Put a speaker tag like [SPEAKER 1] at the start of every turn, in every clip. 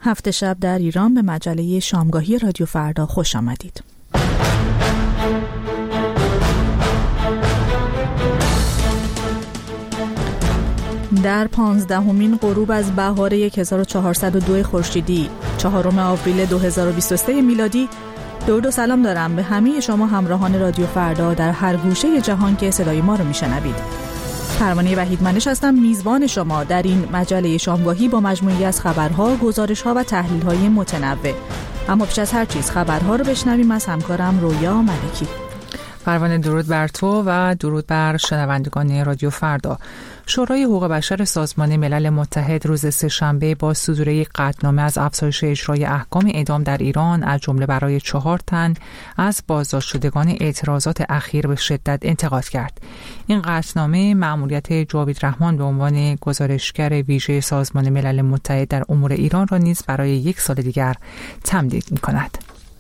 [SPEAKER 1] هفت شب در ایران به مجله شامگاهی رادیو فردا خوش آمدید. در 15مین غروب از بهار 1402 خورشیدی 4 آوریل 2023 میلادی درود و سلام دارم به همه شما همراهان رادیو فردا در هر گوشه جهان که صدای ما رو میشنوید. پروانه وحیدمنش هستم، میزبان شما در این مجله شامگاهی با مجموعی از خبرها، گزارش‌ها و تحلیل‌های متنوع. اما پیش از هر چیز خبرها رو بشنویم از همکارم رویا ملکی.
[SPEAKER 2] پروانه، درود بر تو و درود بر شنوندگان رادیو فردا. شورای حقوق بشر سازمان ملل متحد روز سه‌شنبه با صدور یک قطعنامه از افزایش اجرای احکام اعدام در ایران از جمله برای 4 تن از بازداشت شدگان اعتراضات اخیر به شدت انتقاد کرد. این قطعنامه مأموریت جاوید رحمان به عنوان گزارشگر ویژه سازمان ملل متحد در امور ایران را نیز برای 1 سال دیگر تمدید می‌کند.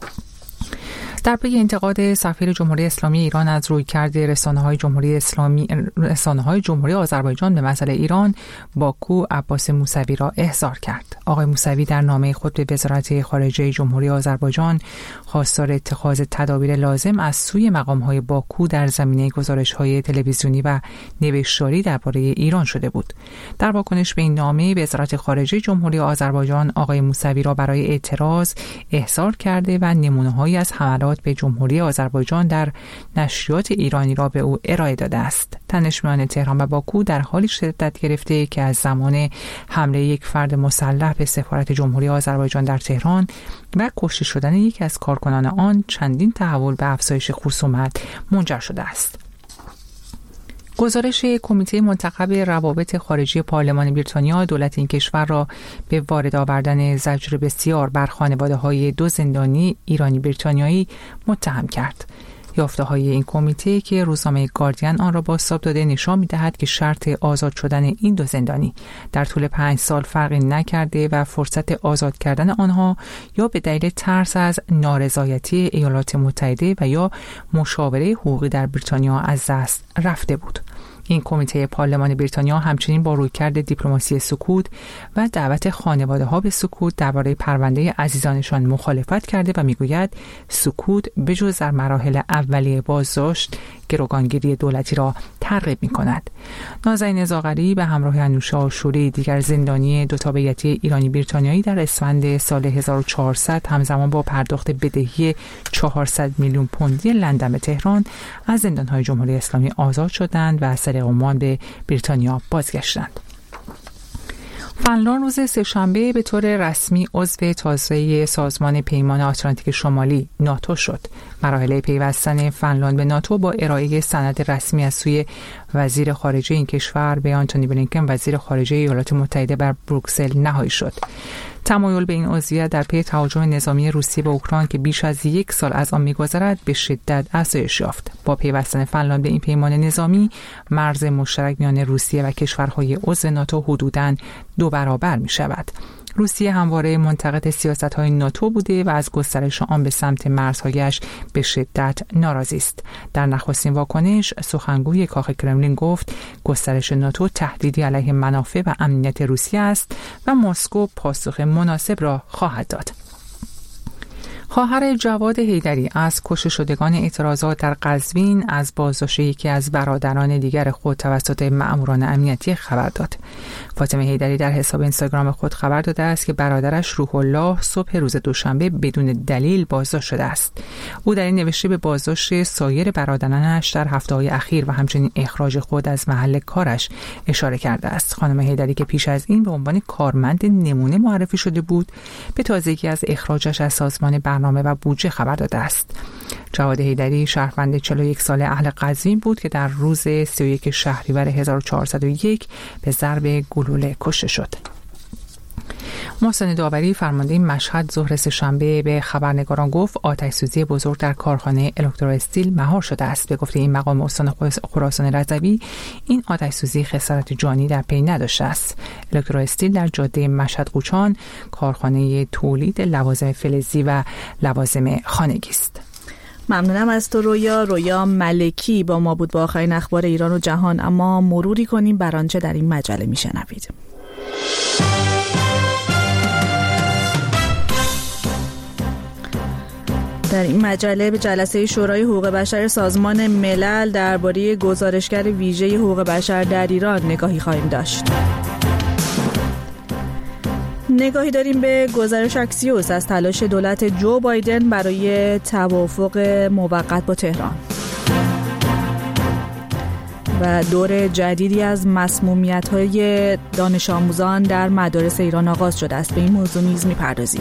[SPEAKER 2] در پی انتقاد سفیر جمهوری اسلامی ایران از رویکرد رسانه‌های جمهوری آذربایجان به مسئله ایران، باکو عباس موسوی را احضار کرد. آقای موسوی در نامه خود به وزارت خارجه جمهوری آذربایجان خواستار اتخاذ تدابیر لازم از سوی مقام‌های باکو در زمینه گزارش‌های تلویزیونی و نوشتاری درباره ایران شده بود. در واکنش به این نامه، وزارت خارجه جمهوری آذربایجان آقای موسوی را برای اعتراض احضار کرده و نمونه‌هایی از حملات به جمهوری آذربایجان در نشریات ایرانی را به او ارائه داده است. تنش میان تهران و باکو در حالی شدت گرفته که از زمان حمله یک فرد مسلح به سفارت جمهوری آذربایجان در تهران و کشته شدن یکی از کارکنان آن چندین تحول به افزایش خصومت منجر شده است. گزارش کمیته منتخب روابط خارجی پارلمان بریتانیا دولت این کشور را به وارد آوردن زجر بسیار بر خانواده‌های 2 زندانی ایرانی بریتانیایی متهم کرد. یافته‌های این کمیته که روزنامه گاردین آن را بازتاب داده نشان می‌دهد که شرط آزاد شدن این 2 زندانی در طول 5 سال فرقی نکرده و فرصت آزاد کردن آنها یا به دلیل ترس از نارضایتی ایالات متحده و یا مشاوره حقوقی در بریتانیا از دست رفته بود. این کمیته پارلمان بریتانیا همچنین با رویکرد دیپلماسی سکوت و دعوت خانواده‌ها به سکوت درباره پرونده عزیزانشان مخالفت کرده و میگوید سکوت بجز در مراحل اولیه بازداشت گروگانگیری دولتی را ترغیب می‌کند. نازنین زاغری به همراه انوشا آشوری دیگر زندانی 2 تابعیتی ایرانی بریتانیایی در اسفند سال 1400 همزمان با پرداخت بدهی 400 میلیون پوندی لندن به تهران از زندان‌های جمهوری اسلامی آزاد شدند و از طریق عمان به بریتانیا بازگشتند. فنلاند روز سه‌شنبه به طور رسمی عضو تازه سازمان پیمان آتلانتیک شمالی ناتو شد. مراحل پیوستن فنلاند به ناتو با ارائه سند رسمی از سوی وزیر خارجه این کشور به آنتونی بلینکن وزیر خارجه ایالات متحده بر بروکسل نهایی شد. تمایل به این عضویت در پی تهاجم نظامی روسیه به اوکراین که بیش از 1 سال از آن می‌گذرد به شدت افزایش یافت. با پیوستن فنلاند به این پیمان نظامی، مرز مشترک میان روسیه و کشورهای عضو ناتو حدوداً 2 برابر می‌شود. روسیه همواره منتقد سیاست‌های ناتو بوده و از گسترش آن به سمت مرزهایش به شدت ناراضی است. در نخستین واکنش، سخنگوی کاخ کرملین گفت گسترش ناتو تهدیدی علیه منافع و امنیت روسیه است و مسکو پاسخ مناسب را خواهد داد. خواهر جواد حیدری از کشته شدگان اعتراضات در قزوین از بازداشت یکی از برادران دیگر خود توسط مأموران امنیتی خبر داد. فاطمه حیدری در حساب اینستاگرام خود خبر داده است که برادرش روح الله صبح روز دوشنبه بدون دلیل بازداشت شده است. او در این نوشته به بازداشت سایر برادرانش در هفته‌های اخیر و همچنین اخراج خود از محل کارش اشاره کرده است. خانم حیدری که پیش از این به عنوان کارمند نمونه معرفی شده بود، به تازگی از اخراجش از سازمان برنامه و بودجه خبر داده است. جواد حیدری شهروند 41 ساله اهل قزوین بود که در روز 31 شهریور 1401 به ضرب گلوله کشته شد. محسن داوری فرمانده مشهد ظهر سه‌شنبه به خبرنگاران گفت آتش‌سوزی بزرگ در کارخانه الکتروستیل مهار شده است. به گفته این مقام استان خراسان رضوی، این آتش‌سوزی خسارت جانی در پی نداشته است. الکتروستیل در جاده مشهد قوچان کارخانه تولید لوازم فلزی و لوازم خانگی است.
[SPEAKER 1] ممنونم از تو رویا ملکی با ما بود با آخرین اخبار ایران و جهان. اما مروری کنیم بر آنچه در این مجله میشنوید. در این مجله به جلسه شورای حقوق بشر سازمان ملل درباره گزارشگر ویژه حقوق بشر در ایران نگاهی خواهیم داشت. نگاهی داریم به گزارش اکسیوس از تلاش دولت جو بایدن برای توافق موقت با تهران و دور جدیدی از مسمومیت‌های دانش آموزان در مدارس ایران آغاز شده است. به این موضوع نیز می‌پردازیم.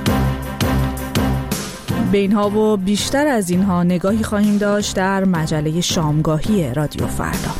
[SPEAKER 1] به اینها و بیشتر از اینها نگاهی خواهیم داشت در مجله شامگاهی رادیو فردا.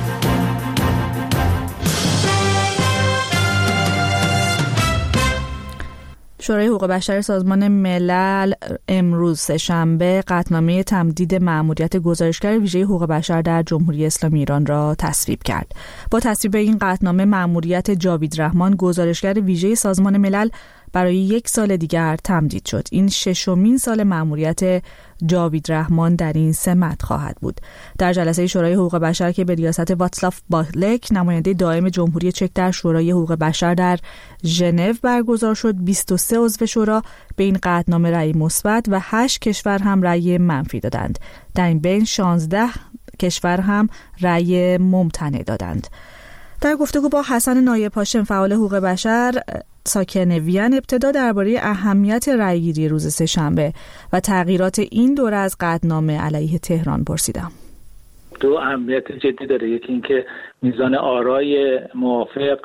[SPEAKER 1] شورای حقوق بشر سازمان ملل امروز سه‌شنبه قطعنامه تمدید مأموریت گزارشگر ویژه حقوق بشر در جمهوری اسلامی ایران را تصویب کرد. با تصویب این قطعنامه مأموریت جاوید رحمان گزارشگر ویژه سازمان ملل برای 1 سال دیگر تمدید شد. این 6مین سال مأموریت جاوید رحمان در این سمت خواهد بود. در جلسه شورای حقوق بشر که به ریاست واتسلاف بالک نماینده دائم جمهوری چک در شورای حقوق بشر در ژنو برگزار شد، 23 عضو شورا به این قطعنامه رأی مثبت و 8 کشور هم رأی منفی دادند. در این بین 16 کشور هم رأی ممتنع دادند. در گفتگو با حسن نایب هاشم فعال حقوق بشر ساکن وین ابتدا درباره اهمیت رأیگیری روز سه‌شنبه و تغییرات این دوره از قطعنامه علیه تهران پرسیدم.
[SPEAKER 3] 2 اهمیت جدی داره. یکی اینکه میزان آرای موافق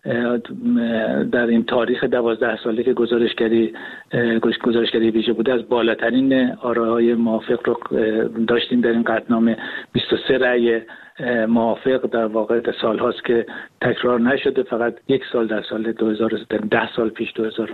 [SPEAKER 3] در این تاریخ 12 ساله که گزارشگری ویژه بوده از بالاترین آرای موافق رو داشتیم در این قطعنامه. 23 رأی موافق در واقع سال هاست که تکرار نشده، فقط 1 سال در سال 10 سال پیش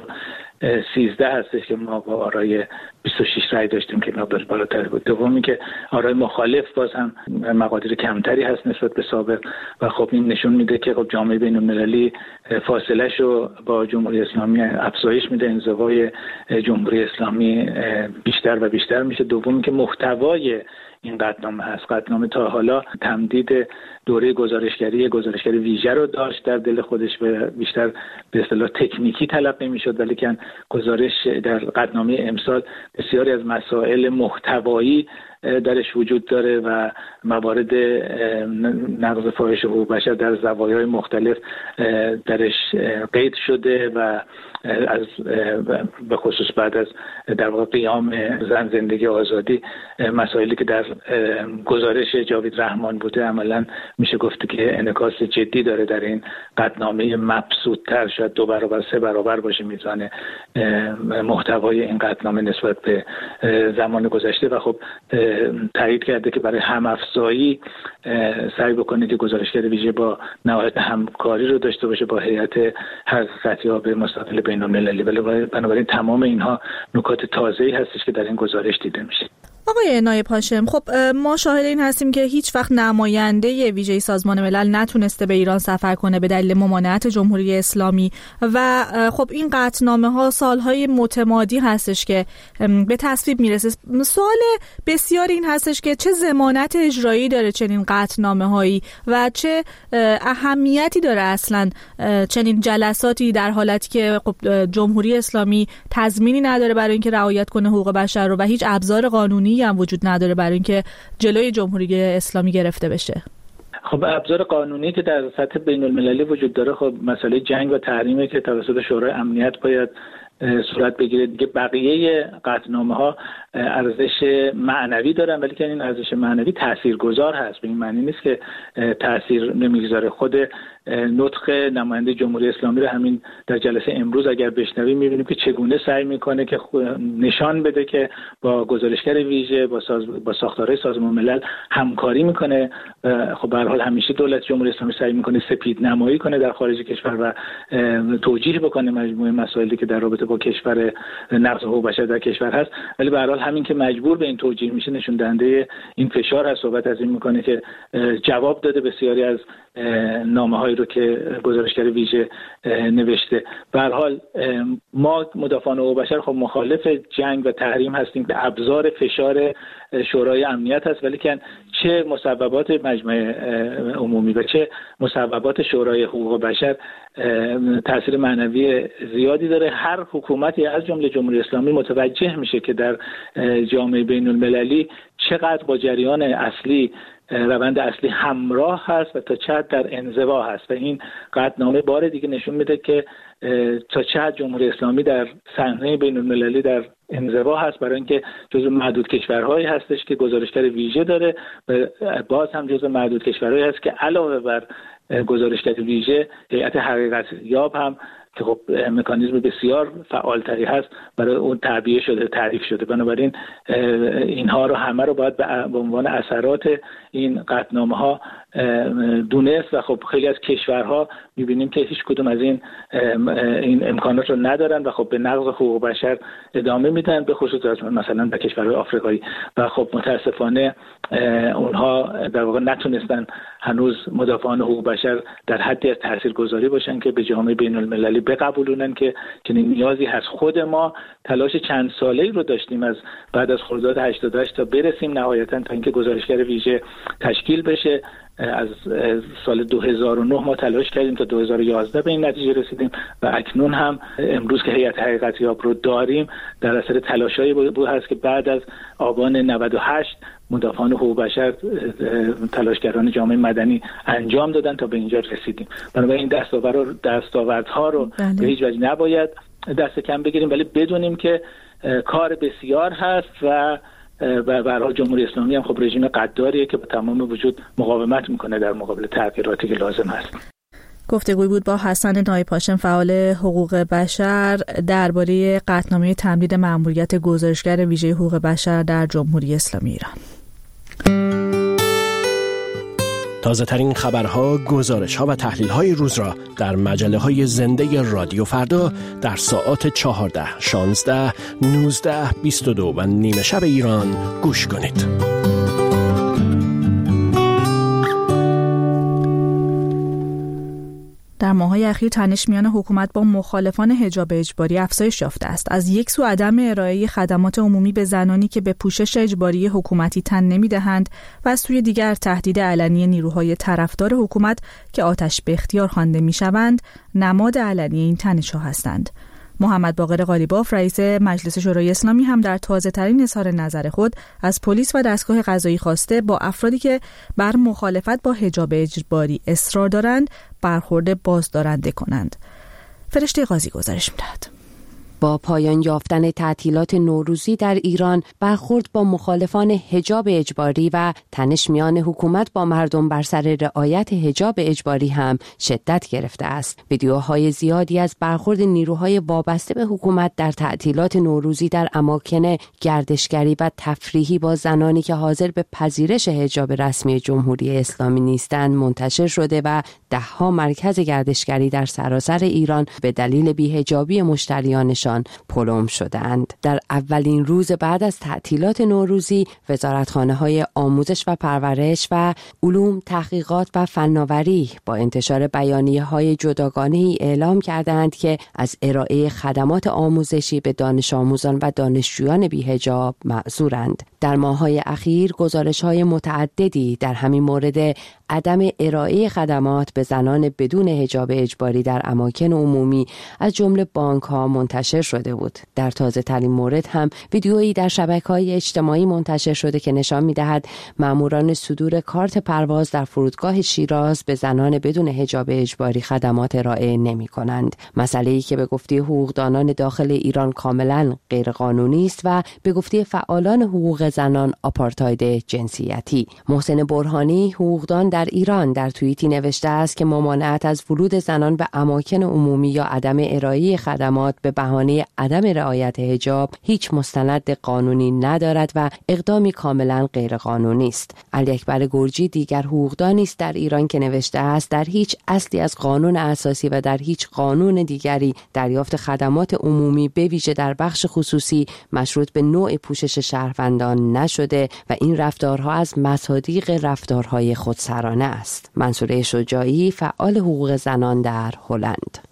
[SPEAKER 3] 2013 هستش که ما با آرای 26 رأی داشتیم که مقدار بالاتر بود. دومی که آرای مخالف باز هم مقادیر کمتری هست نسبت به سابق و خب این نشون میده که خب جامعه بین‌المللی فاصله‌ش رو با جمهوری اسلامی افزایش میده، انزوای جمهوری اسلامی بیشتر و بیشتر میشه. دومی که محتوای این قطعنامه هست. قطعنامه تا حالا تمدید دوره گزارشگری ویژه رو داشت در دل خودش و بیشتر به اصطلاح تکنیکی تلقی میشد، ولی که گزارش در قطعنامه امسال بسیاری از مسائل محتوایی درش وجود داره و موارد نقض فاحش حقوق بشر در زوایای مختلف درش قید شده و از به خصوص بعد از در واقع قیام زن زندگی آزادی مسائلی که در گزارش جاوید رحمان بوده عملاً میشه گفت که انعکاس جدی داره در این قطعنامه مبسوط‌تر، شاید 2 برابر 3 برابر باشه میزان محتوای این قطعنامه نسبت به زمان گذشته و خب تایید کرده که برای هم‌افزایی سعی بکنه که گزارشگر ویژه با نهایت همکاری رو داشته باشه با هیئت حقیقت‌یاب مستقل بین‌المللی. ولی بنابراین تمام اینها نکات تازه‌ای هستش که در این گزارش دیده میشه.
[SPEAKER 1] آقای نایب هاشم، خب ما شاهد این هستیم که هیچ وقت نماینده ویژه سازمان ملل نتونسته به ایران سفر کنه به دلیل ممانعت جمهوری اسلامی و خب این قطعنامه ها سالهای متمادی هستش که به تصویب میرسه. سوال بسیار این هستش که چه ضمانت اجرایی داره چنین قطعنامه هایی و چه اهمیتی داره اصلا چنین جلساتی در حالتی که خب جمهوری اسلامی تضمینی نداره برای اینکه رعایت کنه حقوق بشر رو و هیچ ابزار قانونی هم وجود نداره برای اینکه جلوی جمهوری اسلامی گرفته بشه.
[SPEAKER 3] خب ابزار قانونی که در سطح بین‌المللی وجود داره خب مسئله جنگ و تحریمی که توسط شورای امنیت باید صورت بگیره دیگه. بقیه قطعنامه‌ها ارزش معنوی دارن ولی که این ارزش معنوی تاثیرگذار هست. به این معنی نیست که تاثیر نمیگذاره. خود نطق نماینده جمهوری اسلامی رو همین در جلسه امروز اگر بشنویم می‌بینیم که چگونه سعی می‌کنه که نشان بده که با گزارشگر ویژه با ساختارهای سازمان ملل همکاری می‌کنه. خب به هر حال همیشه دولت جمهوری اسلامی سعی می‌کنه سپیدنمایی کنه در خارج کشور و توجیه بکنه مجموعه مسائلی که در رابطه با کشور نقض حقوق بشر در کشور هست، ولی به هر حال همین که مجبور به این توجیه میشه نشون دهنده این فشار هست. صحبت از این می‌کنه که جواب داده بسیاری از نامه‌هایی رو که گزارشگر ویژه نوشته. به هر حال ما مدافعان حقوق بشر خب مخالف جنگ و تحریم هستیم که ابزار فشار شورای امنیت هست، ولی که چه مصوبات مجمع عمومی و چه مصوبات شورای حقوق بشر تاثیر معنوی زیادی داره. هر حکومتی از جمله جمهوری اسلامی متوجه میشه که در جامعه بین المللی چقدر با جریان اصلی روند اصلی همراه هست و تا چه حد در انزوا هست و این قطعنامه بار دیگه نشون میده که تا چه حد جمهوری اسلامی در صحنه بین المللی در انزوا هست، برای اینکه جزو معدود کشورهایی هستش که گزارشگر ویژه داره و باز هم جزو معدود کشورهایی هست که علاوه بر گزارشگر ویژه هیئت حقیقت یاب هم که خب مکانیزم بسیار فعالتری هست برای اون تعریف شده. بنابراین اینها رو همه رو باید به عنوان اثرات این قطعنامه ها دونست و خب خیلی از کشورها می‌بینیم که هیچ کدوم از این امکانات رو ندارن و خب به نقض حقوق بشر ادامه میدن، به خصوص مثلا در کشورهای آفریقایی و خب متاسفانه اونها در واقع نتونستن هنوز مدافعان حقوق بشر در حدی از تاثیرگذاری باشن که به جامعه بین المللی بقبولونن که چنین نیازی هست. خود ما تلاش چند ساله‌ای رو داشتیم از بعد از خرداد 88 تا برسیم نهایتاً تا اینکه گزارشگر ویژه تشکیل بشه. از سال 2009 ما تلاش کردیم تا 2011 به این نتیجه رسیدیم و اکنون هم امروز که هیئت حقیقت یاب رو داریم در اثر تلاشایی بود هست که بعد از آبان 98 مدافعان حقوق بشر، تلاشگران جامعه مدنی انجام دادن تا به اینجا رسیدیم. بنابراین دستاوردها رو به هیچ وجه نباید دست کم بگیریم، ولی بدونیم که کار بسیار هست و برای جمهوری اسلامی هم خب رژیم غداریه که به تمام وجود مقاومت میکنه در مقابل تغییراتی که لازم هست.
[SPEAKER 1] گفتگوی بود با حسن نایب هاشم فعال حقوق بشر درباره قطعنامه تمدید مأموریت گزارشگر ویژه حقوق بشر در جمهوری اسلامی ایران.
[SPEAKER 4] تازه ترین خبرها، گزارش‌ها و تحلیل‌های روز را در مجله‌های زنده رادیو فردا در ساعات 14، 16، 19، 22 و نیمه شب ایران گوش کنید.
[SPEAKER 1] در ماه‌های اخیر تنش میان حکومت با مخالفان حجاب اجباری افزایش یافته است. از یک سو عدم ارائه خدمات عمومی به زنانی که به پوشش اجباری حکومتی تن نمی‌دهند و از سوی دیگر تهدید علنی نیروهای طرفدار حکومت که آتش به اختیار خوانده می‌شوند نماد علنی این تنش‌ها هستند. محمد باقر قالیباف رئیس مجلس شورای اسلامی هم در تازه‌ترین اظهار نظر خود از پلیس و دستگاه قضایی خواسته با افرادی که بر مخالفت با حجاب اجباری اصرار دارند برخورد بازدارنده کنند. فرشته قاضی گزارش می‌دهد.
[SPEAKER 5] با پایان یافتن تعطیلات نوروزی در ایران، برخورد با مخالفان حجاب اجباری و تنش میان حکومت با مردم بر سر رعایت حجاب اجباری هم شدت گرفته است. ویدیوهای زیادی از برخورد نیروهای وابسته به حکومت در تعطیلات نوروزی در اماکن گردشگری و تفریحی با زنانی که حاضر به پذیرش حجاب رسمی جمهوری اسلامی نیستند منتشر شده و ده‌ها مرکز گردشگری در سراسر ایران به دلیل بی‌حجابی مشتریانشان پلم شدند. در اولین روز بعد از تعطیلات نوروزی، وزارتخانه‌های آموزش و پرورش و علوم، تحقیقات و فناوری با انتشار بیانیه‌های جداگانه‌ای اعلام کردند که از ارائه خدمات آموزشی به دانش آموزان و دانشجویان بی‌حجاب معذورند. در ماه‌های اخیر گزارش‌های متعددی در همین مورد عدم ارائه خدمات به زنان بدون حجاب اجباری در اماکن عمومی از جمله بانک‌ها منتشر شده بود. در تازه ترین مورد هم ویدیویی در شبکه‌های اجتماعی منتشر شده که نشان می‌دهد ماموران صدور کارت پرواز در فرودگاه شیراز به زنان بدون حجاب اجباری خدمات ارائه نمی‌کنند. مسئله‌ای که به گفته حقوقدانان داخل ایران کاملاً غیرقانونی است و به گفته فعالان حقوق زنان آپارتاید جنسیتی. محسن برهانی، حقوقدان در ایران، در توییتی نوشته است که ممانعت از ورود زنان به اماکن عمومی یا عدم ارائه خدمات به بهانه عدم رعایت حجاب هیچ مستند قانونی ندارد و اقدامی کاملا غیرقانونی است. علی اکبر گرجی دیگر حقوقدانی است در ایران که نوشته است در هیچ اصلی از قانون اساسی و در هیچ قانون دیگری دریافت خدمات عمومی به ویژه در بخش خصوصی مشروط به نوع پوشش شهروندان نشده و این رفتارها از مصادیق رفتارهای خودسرانه است. منصوره شجاعی، فعال حقوق زنان در هلند.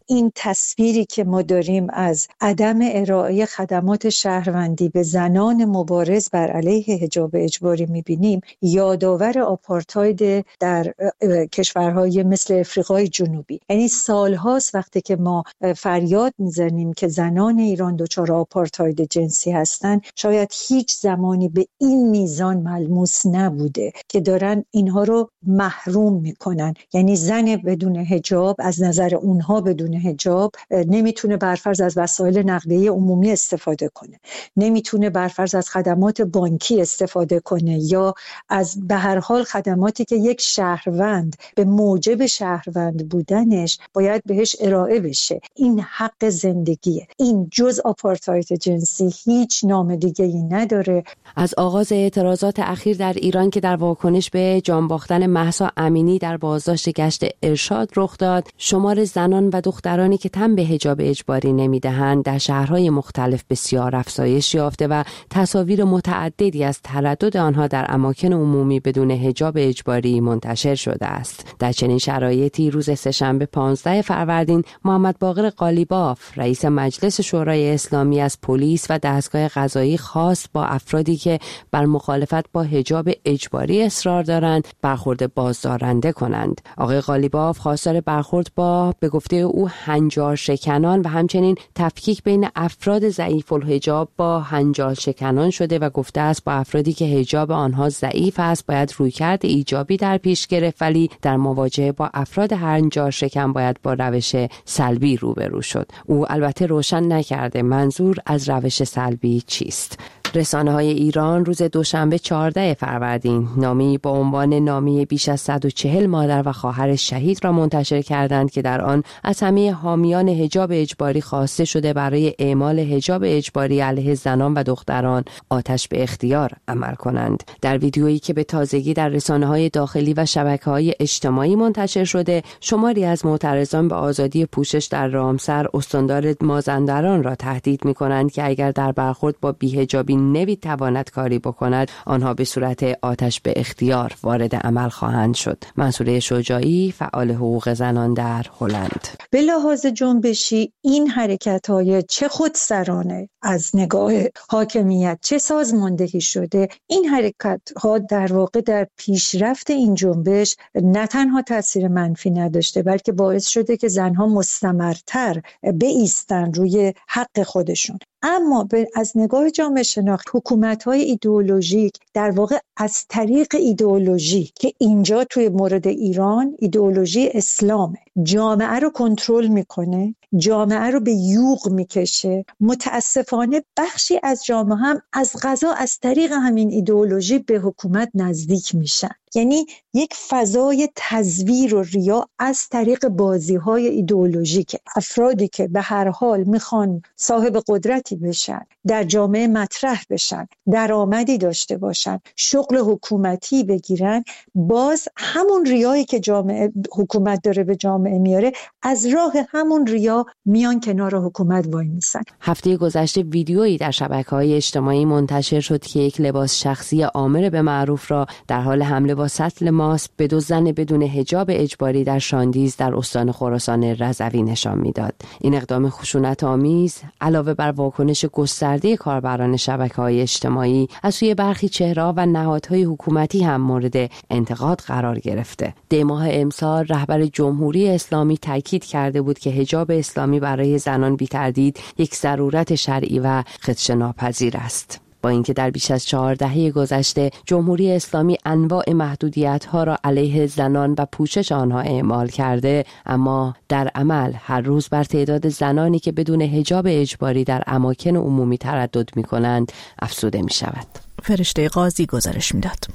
[SPEAKER 6] این تصویری که ما داریم از عدم ارائه خدمات شهروندی به زنان مبارز بر علیه حجاب اجباری می‌بینیم یادآور آپارتاید در کشورهای مثل افریقای جنوبی. یعنی سالهاست وقتی که ما فریاد میزنیم که زنان ایران دچار آپارتاید جنسی هستن، شاید هیچ زمانی به این میزان ملموس نبوده که دارن اینها رو محروم میکنن. یعنی زن بدون حجاب از نظر اونها بدون حجاب نمیتونه برفرض از وسایل نقلیه عمومی استفاده کنه، نمیتونه برفرض از خدمات بانکی استفاده کنه، یا از به هر حال خدماتی که یک شهروند به موجب شهروند بودنش باید بهش ارائه بشه. این حق زندگیه. این جز آپارتاید جنسی هیچ نام دیگه ای نداره.
[SPEAKER 5] از آغاز اعتراضات اخیر در ایران که در واکنش به جان باختن مهسا امینی در بازداشت گشت ارشاد رخ داد، شمار زنان و دخترانی که تن به حجاب اجباری نمیدهند در شهرهای مختلف بسیار افزایش یافته و تصاویر متعددی از تردد آنها در اماکن عمومی بدون حجاب اجباری منتشر شده است. در چنین شرایطی روز سه‌شنبه 15 فروردین محمد باقر قالیباف رئیس مجلس شورای اسلامی از پلیس و دستگاه قضایی خواست با افرادی که بر مخالفت با حجاب اجباری اصرار دارند برخورد بازدارنده کنند. آقای قالیباف خواستار برخورد با به گفته او هنجار شکنان و همچنین تفکیک بین افراد ضعیف الحجاب با هنجار شکنان شده و گفته است با افرادی که حجاب آنها ضعیف است باید رویکرد ایجابی در پیش گرفت، ولی در مواجهه با افراد هنجار شکن باید با روش سلبی روبرو شد. او البته روشن نکرده منظور از روش سلبی چیست. رسانه‌های ایران روز دوشنبه 14 فروردین نامه‌ای با عنوان نامه بیش از 140 مادر و خواهر شهید را منتشر کردند که در آن از همه حامیان حجاب اجباری خواسته شده برای اعمال حجاب اجباری علیه زنان و دختران آتش به اختیار عمل کنند. در ویدیویی که به تازگی در رسانه‌های داخلی و شبکه‌های اجتماعی منتشر شده، شماری از معترضان به آزادی پوشش در رامسر استاندار مازندران را تهدید می‌کنند که اگر در برخورد با بی‌حجابی نمی‌تواند کاری بکند، آنها به صورت آتش به اختیار وارد عمل خواهند شد. منصوره شجاعی، فعال حقوق زنان در هلند:
[SPEAKER 6] به لحاظ جنبشی این حرکت‌های چه خودسرانه از نگاه حاکمیت چه سازماندهی شده، این حرکت‌ها در واقع در پیشرفت این جنبش نه تنها تاثیر منفی نداشته، بلکه باعث شده که زنها مستمرتر بایستن روی حق خودشون. اما از نگاه جامعه شناخت، حکومت‌های ایدئولوژیک در واقع از طریق ایدئولوژی که اینجا توی مورد ایران ایدئولوژی اسلامه، جامعه رو کنترل میکنه، جامعه رو به یوغ میکشه. متاسفانه بخشی از جامعه هم از قضا از طریق همین ایدئولوژی به حکومت نزدیک میشن. یعنی یک فضای تزویر و ریا از طریق بازی‌های ایدئولوژیک. افرادی که به هر حال میخوان صاحب قدرتی بشن، در جامعه مطرح بشن، درآمدی داشته باشن، شغل حکومتی بگیرن، باز همون ریایی که حکومت داره به جامعه میاره، از راه همون ریا میان کنار حکومت وای میسن.
[SPEAKER 5] هفته گذشته ویدیویی در شبکه‌های اجتماعی منتشر شد که یک لباس شخصی عامر به معروف را در حال حمله با سطل ماست به دو زن بدون حجاب اجباری در شاندیز در استان خراسان رضوی نشان میداد. این اقدام خشونت‌آمیز علاوه بر واکنش گسترده کاربران شبکه‌های اجتماعی از سوی برخی چهره‌ها و نهادهای حکومتی هم مورد انتقاد قرار گرفته. دی ماه امسال رهبر جمهوری اسلامی تاکید کرده بود که حجاب اسلامی برای زنان بی تردید یک ضرورت شرعی و خدشه‌ناپذیر است. با اینکه در بیش از 4 دهه گذشته جمهوری اسلامی انواع محدودیت‌ها را علیه زنان و پوشش آنها اعمال کرده، اما در عمل هر روز بر تعداد زنانی که بدون حجاب اجباری در اماکن عمومی تردد می‌کنند افزوده می‌شود.
[SPEAKER 1] فرشته قاضی گزارش می‌داد.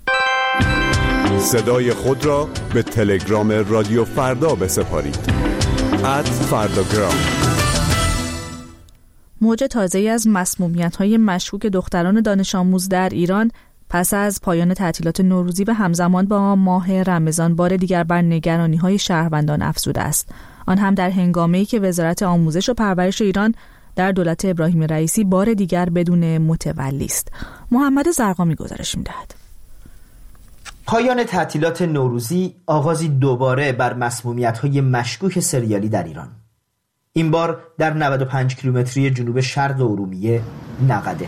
[SPEAKER 7] صدای خود را به تلگرام رادیو فردا بسپارید. @فرداگرام.
[SPEAKER 1] موج تازه‌ای از مسمومیت‌های مشکوک دختران دانش آموز در ایران پس از پایان تعطیلات نوروزی و همزمان با ماه رمضان بار دیگر بر نگرانی‌های شهروندان افزوده است. آن هم در هنگامه‌ای که وزارت آموزش و پرورش ایران در دولت ابراهیم رئیسی بار دیگر بدون متولی است. محمد زرقامی گزارش می‌دهد.
[SPEAKER 8] پایان تعطیلات نوروزی آغازی دوباره بر مسمومیت‌های مشکوک سریالی در ایران. این بار در 95 کیلومتری جنوب شرق ارومیه نقده.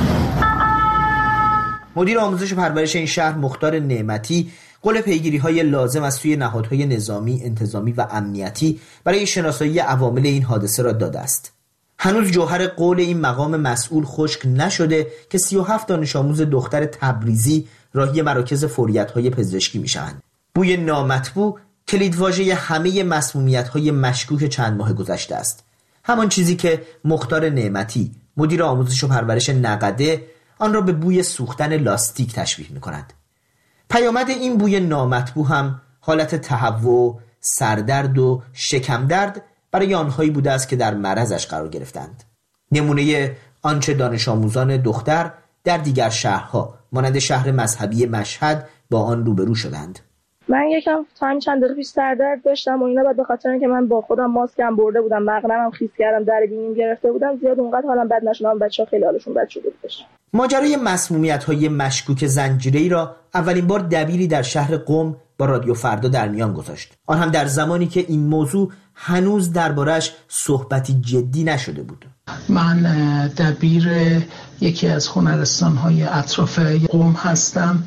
[SPEAKER 8] مدیر آموزش و پرورش این شهر مختار نعمتی قول پیگیری‌های لازم از سوی نهادهای نظامی، انتظامی و امنیتی برای شناسایی عوامل این حادثه را داده است. هنوز جوهر قول این مقام مسئول خشک نشده که 37 دانش آموز دختر تبریزی راهی مراکز فوریت‌های پزشکی می‌شوند. بوی نامطبوع کلیدواژه همه مسمومیت‌های مشکوک چند ماه گذشته است. همان چیزی که مختار نعمتی مدیر آموزش و پرورش نقده آن را به بوی سوختن لاستیک تشبیه می‌کند. پیامد این بوی نامطبوع هم حالت تهوع، سردرد و شکم درد برای آنهایی بوده است که در معرضش قرار گرفتند. نمونه آنچه دانش آموزان دختر در دیگر شهرها مانند شهر مذهبی مشهد با آن روبرو شدند.
[SPEAKER 9] من یکم چند دقیقه پیش سردرد داشتم و اینا، بعد به خاطر اینکه من با خودم ماسکم برده بودم، مغزم خیس کردم، در بینیم گرفته بودم، زیاد اونقدر حالم بد نشد. بچه‌ها خیلی حالشون بد شده بود.
[SPEAKER 8] ماجرای مسمومیت‌های مشکوک زنجیره‌ای را اولین بار دبیری در شهر قم با رادیو فردا در میان گذاشت. آن هم در زمانی که این موضوع هنوز دربارش صحبتی جدی نشده بود.
[SPEAKER 10] من دبیر یکی از هنرستان‌های اطراف قم هستم.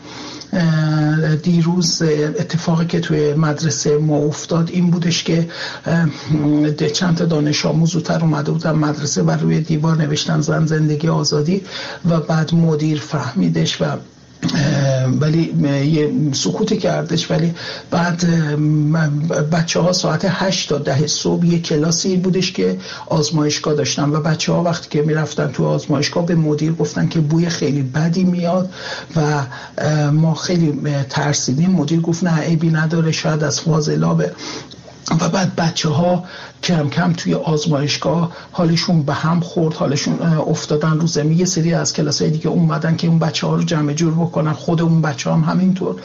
[SPEAKER 10] دیروز اتفاقی که توی مدرسه ما افتاد این بودش که چند تا دانش آموز زودتر اومده بودن مدرسه و روی دیوار نوشتن زن زندگی آزادی و بعد مدیر فهمیدش و ولی یه سکوتی کردش، ولی بعد بچه ها ساعت 8 تا 10 صبح یه کلاسی بودش که آزمایشگاه داشتن و بچه ها وقتی که می رفتن تو آزمایشگاه به مدیر گفتن که بوی خیلی بدی میاد و ما خیلی ترسیدیم. مدیر گفت نه عیبی نداره، شاید از فاضلابه. و بعد بچه ها کم کم توی آزمایشگاه حالشون به هم خورد، حالشون افتادن رو زمین. یه سری از کلاسای دیگه اومدن که اون بچه ها رو جمع جور بکنن، خود اون بچه هم همینطور.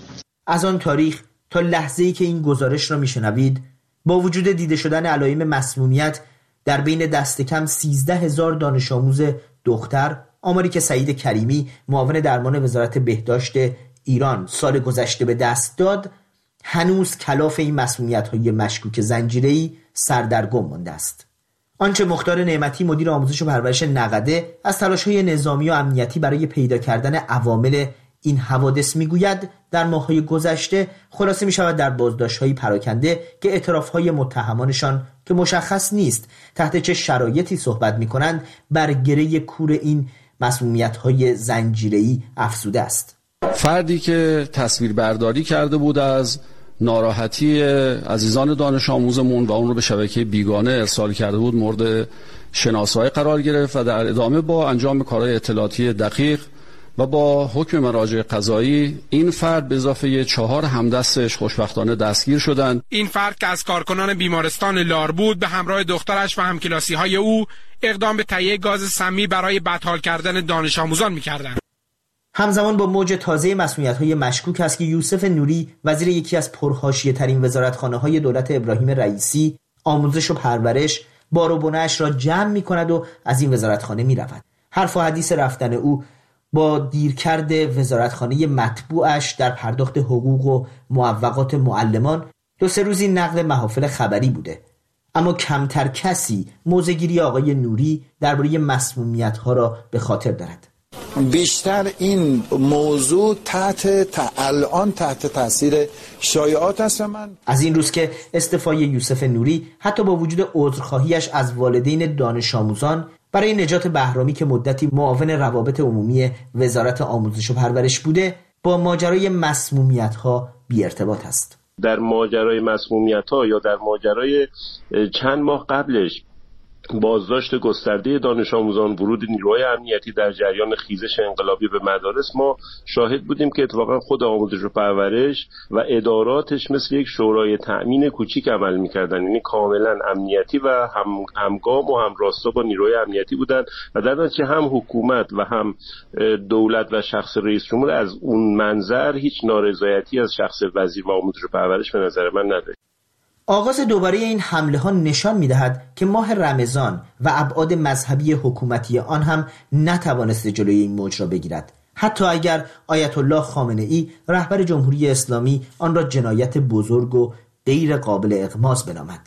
[SPEAKER 8] از آن تاریخ تا لحظه‌ای که این گزارش را میشنوید، با وجود دیده شدن علائم مسمومیت در بین دست کم 13,000 دانش آموز دختر، آماری که سعید کریمی معاون درمان وزارت بهداشت ایران سال گذشته به دست داد، هنوز کلاف این مسمومیت‌های مشکوک زنجیره‌ای سردرگم مانده است. آنچه مختار نعمتی مدیر آموزش و پرورش نقده از تلاش‌های نظامی و امنیتی برای پیدا کردن عوامل این حوادث میگوید در ماه‌های گذشته خلاصه می‌شود در بازداشت‌های پراکنده که اعتراف‌های متهمانشان که مشخص نیست تحت چه شرایطی صحبت می‌کنند بر گره کور این مسمومیت‌های زنجیره‌ای افزوده است.
[SPEAKER 11] فردی که تصویربرداری کرده بود از ناراحتی عزیزان دانش آموزمون و اون رو به شبکه بیگانه ارسال کرده بود مورد شناسایی قرار گرفت و در ادامه با انجام کارهای اطلاعاتی دقیق و با حکم مراجع قضایی این فرد به اضافه 4 همدستش خوشبختانه دستگیر شدند.
[SPEAKER 12] این فرد که از کارکنان بیمارستان لار بود به همراه دخترش و همکلاسی‌های او اقدام به تهیه گاز سمی برای بدحال کردن دانش آموزان می‌کردند.
[SPEAKER 8] همزمان با موج تازه مسمومیت‌های مشکوک است که یوسف نوری وزیر یکی از پرحاشیه‌ترین وزارتخانه‌های دولت ابراهیم رئیسی آموزش و پرورش بار و بنه‌اش را جمع می‌کند و از این وزارتخانه می‌رود. حرف و حدیث رفتن او با دیرکرد وزارتخانه مطبوعش در پرداخت حقوق و معوقات معلمان 2-3 روزی نقل محافل خبری بوده، اما کمتر کسی موضع‌گیری آقای نوری درباره مسمومیت‌ها را به خاطر دارد.
[SPEAKER 13] بیشتر این موضوع الان تحت تاثیر شایعات است. من
[SPEAKER 8] از این روز که استعفای یوسف نوری حتی با وجود عذرخواهیش از والدین دانش آموزان برای نجات بهرامی که مدتی معاون روابط عمومی وزارت آموزش و پرورش بوده، با ماجرای مسمومیت‌ها بی ارتباط است.
[SPEAKER 14] در ماجرای مسمومیت‌ها یا در ماجرای چند ماه قبلش بازداشت گسترده دانش آموزان، ورود نیروهای امنیتی در جریان خیزش انقلابی به مدارس، ما شاهد بودیم که اتفاقا خود آموزش و پرورش و اداراتش مثل یک شورای تأمین کوچیک عمل می‌کردن، یعنی کاملا امنیتی و همگام و همراستا با نیروهای امنیتی بودن و در نتیجه هم حکومت و هم دولت و شخص رئیس جمهور از اون منظر هیچ نارضایتی از شخص وزیر و آموزش و پرورش به نظر من نداره.
[SPEAKER 8] آغاز دوباره این حمله ها نشان می‌دهد که ماه رمضان و ابعاد مذهبی حکومتی آن هم نتوانسته جلوی این موج را بگیرد، حتی اگر آیت الله خامنه‌ای رهبر جمهوری اسلامی آن را جنایت بزرگ و غیر قابل اغماس بنامد.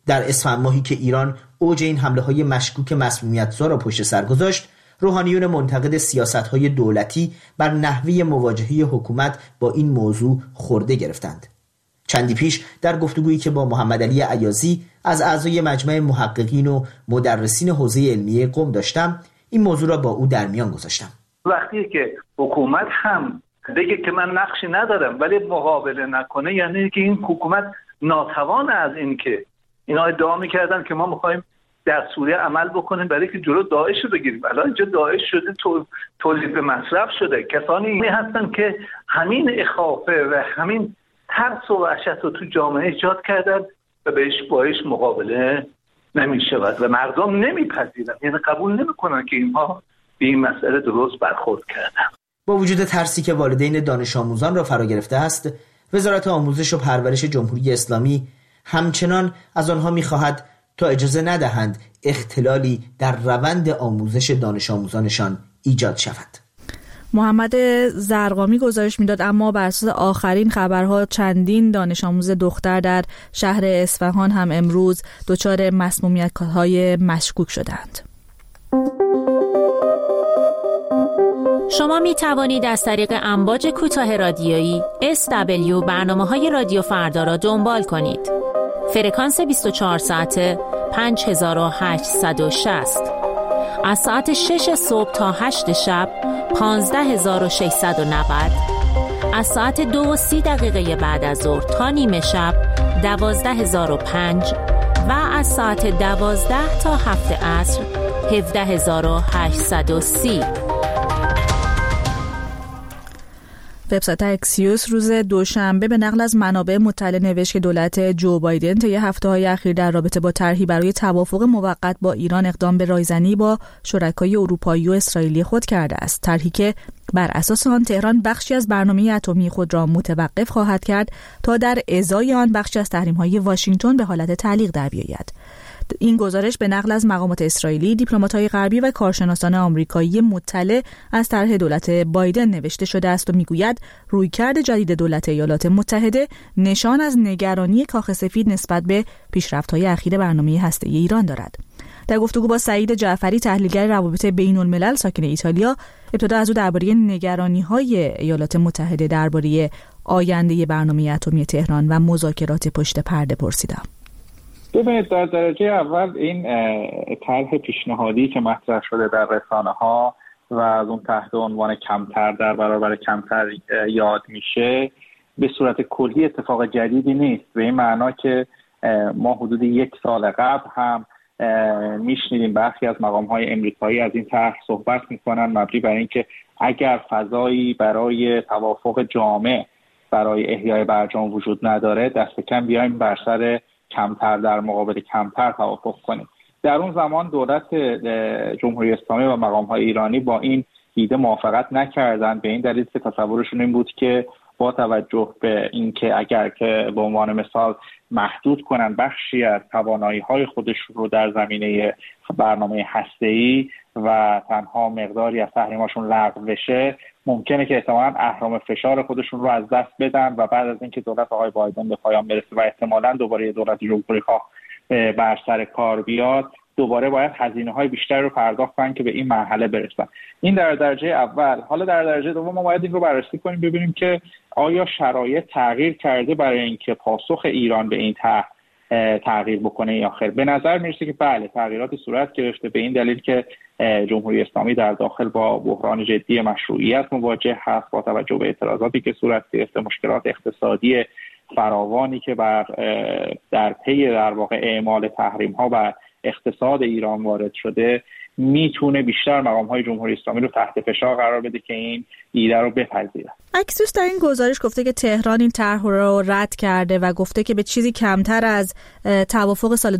[SPEAKER 8] در اسفند ماهی که ایران اوج این حمله‌های مشکوک مسمومیت‌زا را پشت سر گذاشت، روحانیون منتقد سیاست‌های دولتی بر نحوه مواجهه حکومت با این موضوع خورده گرفتند. چندی پیش در گفتگویی که با محمد علی ایازی از اعضای مجمع محققین و مدرسین حوزه علمیه قم داشتم، این موضوع را با او در میان گذاشتم.
[SPEAKER 15] وقتی که حکومت هم بگه که من نقشی ندارم ولی مقابله نکنه، یعنی که این حکومت ناتوان از این که اینا ادعا می‌کردن که ما می‌خوایم در سوریه عمل بکنیم برای که جلو داعش رو بگیریم. الان اینجا داعش شده، تولید به مصرف شده. کسانی هستن که همین اخافه و همین ترس و وحشت رو تو جامعه ایجاد کردن و باش مقابله نمی‌شود و مردم نمیپذیرن، یعنی قبول نمی‌کنن که اینها به این مسئله درست برخورد کردن.
[SPEAKER 8] با وجود ترسی که والدین دانش آموزان را فرا گرفته است، وزارت آموزش و پرورش جمهوری اسلامی همچنان از آنها می‌خواهد تا اجازه ندهند اختلالی در روند آموزش دانش آموزانشان ایجاد شود.
[SPEAKER 1] محمد زرقامی گزارش میداد اما بر اساس آخرین خبرها چندین دانش آموز دختر در شهر اصفهان هم امروز دچار مسمومیت‌های مشکوک شدند.
[SPEAKER 16] شما می توانید از طریق امواج کوتاه رادیویی SW برنامه‌های رادیو فردا را دنبال کنید. فرکانس 24 ساعته 5860. از ساعت 6 صبح تا 8 شب 15690. از ساعت 2:30 بعد از ظهر تا نیمه شب 12005 و از ساعت 12 تا 7 عصر 17830.
[SPEAKER 1] وبسایت اکسیوس روز دوشنبه به نقل از منابع مطلع نوشت که دولت جو بایدن طی هفته‌های اخیر در رابطه با طرحی برای توافق موقت با ایران اقدام به رایزنی با شرکای اروپایی و اسرائیلی خود کرده است. طرحی که بر اساس آن تهران بخشی از برنامه اتمی خود را متوقف خواهد کرد تا در ازای آن بخشی از تحریم‌های واشنگتن به حالت تعلیق در بیاید. این گزارش به نقل از مقامات اسرائیلی، دیپلمات‌های غربی و کارشناسان آمریکایی مطلع از طرح دولت بایدن نوشته شده است و میگوید رویکرد جدید دولت ایالات متحده نشان از نگرانی کاخ سفید نسبت به پیشرفت‌های اخیر برنامه هسته‌ای ایران دارد. در گفتگو با سعید جعفری تحلیلگر روابط بین‌الملل ساکن ایتالیا، ابتدا از او درباره نگرانی‌های ایالات متحده درباره آینده برنامه اتمی تهران و مذاکرات پشت پرده پرسیدم.
[SPEAKER 17] ببینید، در درجه اول این طرح پیشنهادی که مطرح شده در رسانه‌ها و از اون تحت عنوان کمتر در برابر کمتر یاد میشه، به صورت کلی اتفاق جدیدی نیست. به این معنا که ما حدود 1 سال قبل هم میشنیدیم برخی از مقام‌های امریکایی از این طرح صحبت میکنن، مبنی بر اینکه اگر فضایی برای توافق جامع برای احیای برجام وجود نداره، دست کم بیایم بر سر کمتر در مقابل کمتر توافق کنیم. در اون زمان دولت جمهوری اسلامی و مقام‌های ایرانی با این ایده موافقت نکردند، به این دلیل که تصورشون این بود که با توجه به اینکه اگر که به عنوان مثال محدود کنن بخشی از توانایی‌های خودشون رو در زمینه برنامه هسته‌ای و تنها مقداری از تحریماشون لغو بشه، ممکنه که احتمالاً اهرم فشار خودشون رو از دست بدن و بعد از اینکه دولت آقای بایدن به پایان برسه و احتمالاً دوباره دولت جمهوری‌خواه بر سر کار بیاد، دوباره باید هزینه‌های بیشتری رو پرداخت کنن که به این مرحله برسن. این در درجه اول. حالا در درجه دوم ما باید این رو بررسی کنیم، ببینیم که آیا شرایط تغییر کرده برای اینکه پاسخ ایران به این تغییر بکنه یا خیر. به نظر میرسه که بله، تغییراتی صورت گرفته، به این دلیل که جمهوری اسلامی در داخل با بحران جدی مشروعیت مواجه هست، با توجه به اعتراضاتی که صورت گرفته، مشکلات اقتصادی فراوانی که در پی در واقع اعمال تحریم ها بر اقتصاد ایران وارد شده، میتونه بیشتر مقام‌های جمهوری اسلامی رو تحت فشار قرار بده که این ایده رو بپذیرن.
[SPEAKER 1] اکسیوس در این گزارش گفته که تهران این طرح رو رد کرده و گفته که به چیزی کمتر از توافق سال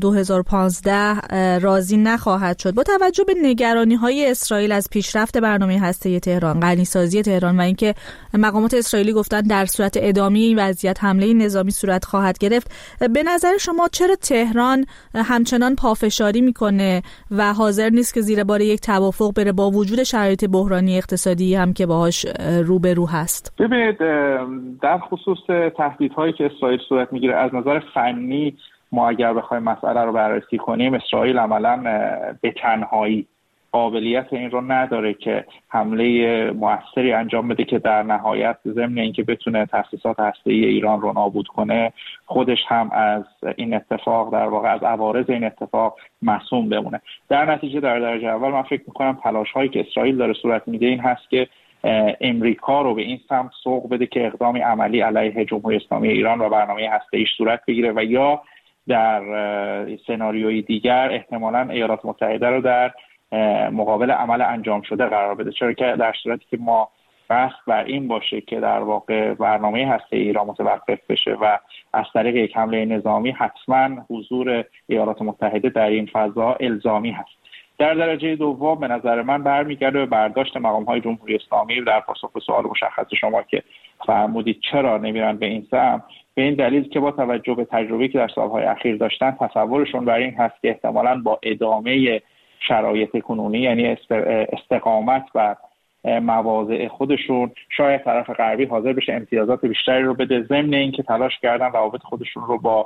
[SPEAKER 1] 2015 راضی نخواهد شد. با توجه به نگرانی‌های اسرائیل از پیشرفت برنامه هسته‌ای تهران، غنی‌سازی تهران و اینکه مقامات اسرائیلی گفتن در صورت ادامه این وضعیت حمله نظامی صورت خواهد گرفت، به نظر شما چرا تهران همچنان پافشاری میکنه و حاضر نیست که زیر بار یک توافق بره با وجود شرایط بحرانی اقتصادی هم که باهاش روبرو هست؟
[SPEAKER 17] ببینید، در خصوص تهدیدهایی که اسرائیل صورت میگیره از نظر فنی ما اگر بخوایم مسئله رو بررسی کنیم، اسرائیل عملاً به تنهایی قابلیت این رو نداره که حمله موثری انجام بده که در نهایت ضمن اینکه بتونه تأسیسات هسته‌ای ایران رو نابود کنه، خودش هم از این اتفاق، در واقع از عوارض این اتفاق معصوم بمونه. در نتیجه در درجه اول من فکر می‌کنم تلاش‌هایی که اسرائیل داره صورت میده این هست که امریکا رو به این سمت سوق بده که اقدامی عملی علیه جمهوری اسلامی ایران و برنامه هسته‌ایش صورت بگیره و یا در سناریوی دیگر احتمالاً ایالات متحده رو در مقابل عمل انجام شده قرار بده، چرا که در صورتی که ما بحث بر این باشه که در واقع برنامه هسته‌ای ایران متوقف بشه و از طریق یک حمله نظامی، حتما حضور ایالات متحده در این فضا الزامی هست. در درجه دوم به نظر من برمیگرده به برداشت مقام‌های جمهوری اسلامی در پاسخ به سوال مشخص شما که فرمودید چرا نمیرن به این سمت، به این دلیل که با توجه به تجربه‌ای که در سالهای اخیر داشتن، تصورشون بر این هست که احتمالاً با ادامه شرایط کنونی، یعنی استقامت بر مواضع خودشون، شاید طرف غربی حاضر بشه امتیازات بیشتری رو بده، ضمن اینکه تلاش کردن روابط خودشون رو با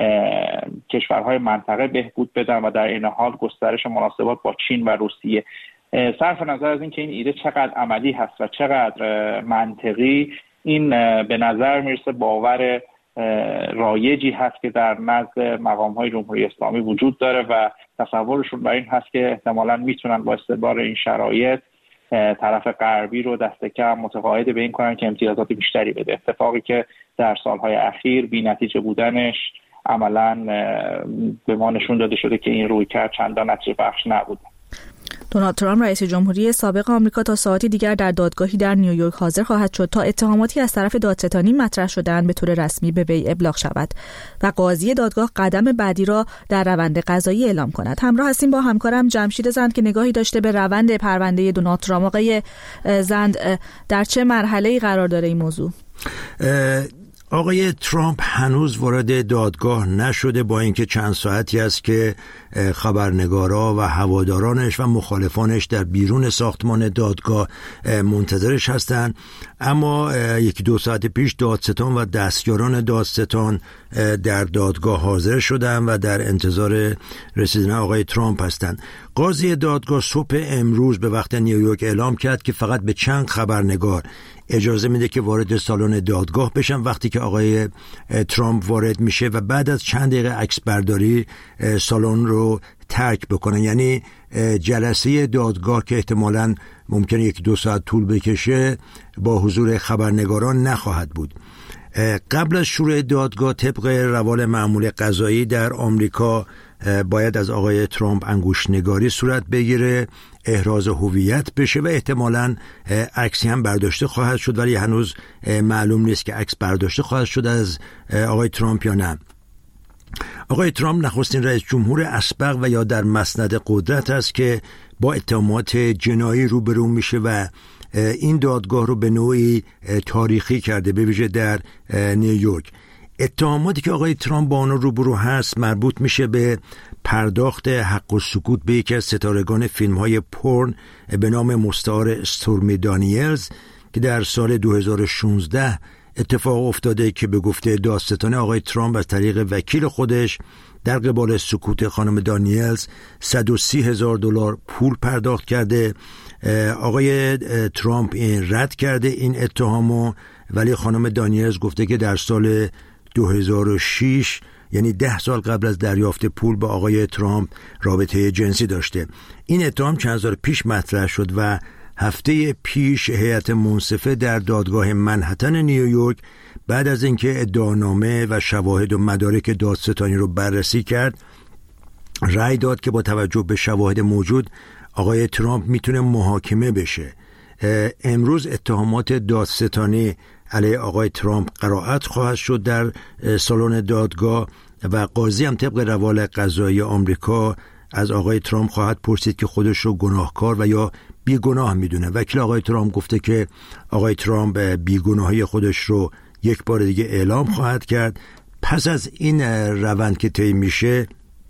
[SPEAKER 17] کشورهای منطقه بهبود بدن و در این حال گسترش مناسبات با چین و روسیه. صرف نظر از اینکه این ایده چقدر عملی هست و چقدر منطقی، این به نظر میرسه باور رایجی هست که در نزد مقام‌های جمهوری اسلامی وجود داره و تصورشون بر این هست که احتمالاً میتونن با استعمال این شرایط طرف غربی رو دست کم متقاعد به این کنن که امتیازات بیشتری بده، اتفاقی که در سالهای اخیر بی‌نتیجه بودنش عملاً به ما نشون داده شده که این رویکرد چندان نتیجه بخش نبوده.
[SPEAKER 1] دونالد ترامپ رئیس جمهوری سابق آمریکا تا ساعتی دیگر در دادگاهی در نیویورک حاضر خواهد شد تا اتهاماتی از طرف دادستانی مطرح شده‌اند به طور رسمی به وی ابلاغ شود و قاضی دادگاه قدم بعدی را در روند قضایی اعلام کند. همراه هستیم با همکارم جمشید زند که نگاهی داشته به روند پرونده دونالد ترامپ. آقای زند، در چه مرحله‌ای قرار داره این موضوع؟
[SPEAKER 18] آقای ترامپ هنوز وارد دادگاه نشده، با اینکه چند ساعتی است که خبرنگارا و هوادارانش و مخالفانش در بیرون ساختمان دادگاه منتظرش هستند. اما یکی دو ساعت پیش دادستان و دستیاران دادستان در دادگاه حاضر شدند و در انتظار رسیدن آقای ترامپ هستند. قاضی دادگاه صبح امروز به وقت نیویورک اعلام کرد که فقط به چند خبرنگار اجازه میده که وارد سالن دادگاه بشن وقتی که آقای ترامپ وارد میشه و بعد از چند دقیقه عکس برداری سالن رو ترک بکنن. یعنی جلسه دادگاه که احتمالاً ممکنه یک دو ساعت طول بکشه با حضور خبرنگاران نخواهد بود. قبل از شروع دادگاه طبق روال معمول قضایی در آمریکا باید از آقای ترامپ انگشت‌نگاری صورت بگیره، احراز هویت بشه و احتمالاً عکسی هم برداشته خواهد شد، ولی هنوز معلوم نیست که عکس برداشته خواهد شد از آقای ترامپ یا نه. آقای ترامپ نخستین رئیس جمهور اسبق و یا در مسند قدرت است که با اتهامات جنایی روبرو میشه و این دادگاه رو به نوعی تاریخی کرده، به ویژه در نیویورک. اتهاماتی که آقای ترامپ با آن روبرو هست مربوط میشه به پرداخت حق السکوت به یکی از ستارگان فیلم‌های پورن به نام مستعار استورمی دانیلز که در سال 2016 اتفاق افتاده که به گفته دادستان آقای ترامپ از طریق وکیل خودش در قبال سکوت خانم دانیلز $130,000 پول پرداخت کرده. آقای ترامپ این رد کرده این اتهامو، ولی خانم دانیلز گفته که در سال 2006 یعنی 10 سال قبل از دریافت پول با آقای ترامپ رابطه جنسی داشته. این اتهام چند سال پیش مطرح شد و هفته پیش هیئت منصفه در دادگاه منهتن نیویورک بعد از اینکه ادعانامه و شواهد و مدارک دادستانی رو بررسی کرد رأی داد که با توجه به شواهد موجود آقای ترامپ میتونه محاکمه بشه. امروز اتهامات دادستانی علیه آقای ترامپ قرائت خواهد شد در سالن دادگاه و قاضی هم طبق روال قضایی آمریکا از آقای ترامپ خواهد پرسید که خودش رو گناهکار و یا بیگناه میدونه. وکیل آقای ترامپ گفته که آقای ترامپ بیگناهی خودش رو یک بار دیگه اعلام خواهد کرد. پس از این روند که طی میشه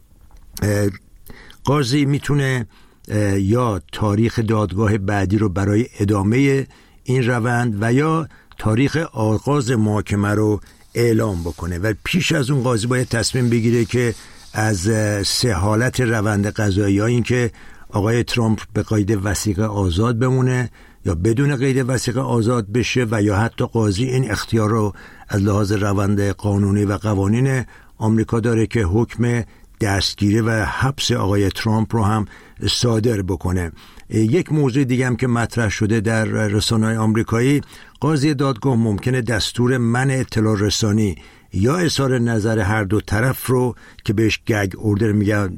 [SPEAKER 18] قاضی میتونه یا تاریخ دادگاه بعدی رو برای ادامه این روند و یا تاریخ آغاز محاکمه رو اعلام بکنه و پیش از اون قاضی باید تصمیم بگیره که از 3 حالت روند قضایی ها، این که آقای ترامپ به قید وثیقه آزاد بمونه یا بدون قید وثیقه آزاد بشه و یا حتی قاضی این اختیار رو از لحاظ روند قانونی و قوانین آمریکا داره که حکم دستگیری و حبس آقای ترامپ رو هم صادر بکنه. یک موضوع دیگه هم که مطرح شده در رسانه‌های آمریکایی، قاضی دادگاه ممکنه دستور منع اطلاع رسانی یا اظهار نظر هر دو طرف رو که بهش گگ اوردر میگن